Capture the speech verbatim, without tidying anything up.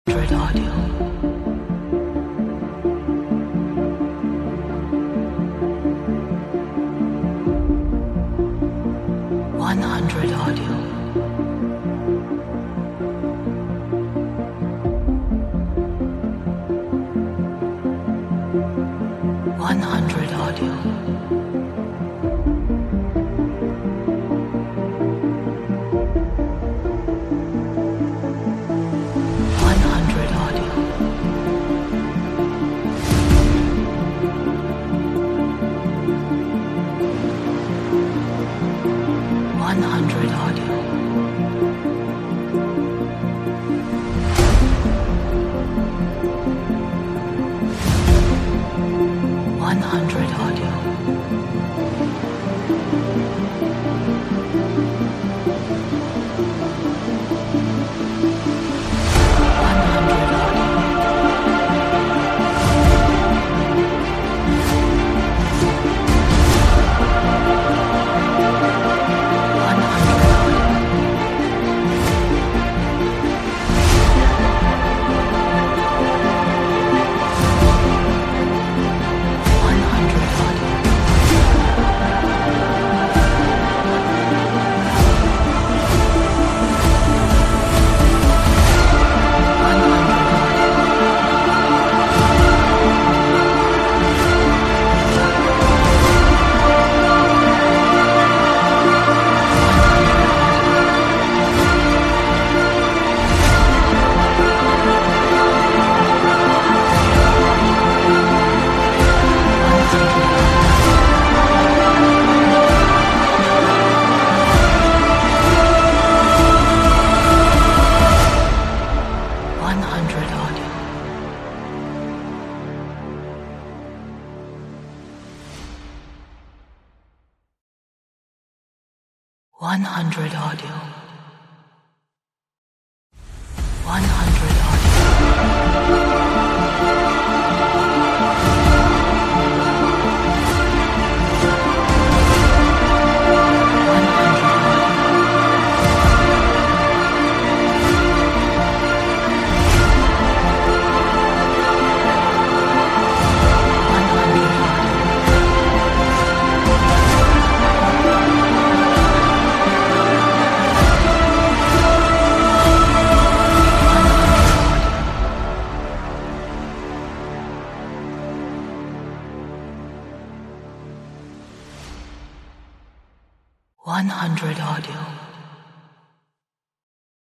Dread Audio. One hundred Audio. One hundred Audio. One hundred Audio. One hundred Audio. One hundred Audio. One hundred Audio. One hundred Audio. One hundred Audio. One hundred Audio. One hundred Audio. One hundred Audio. One hundred.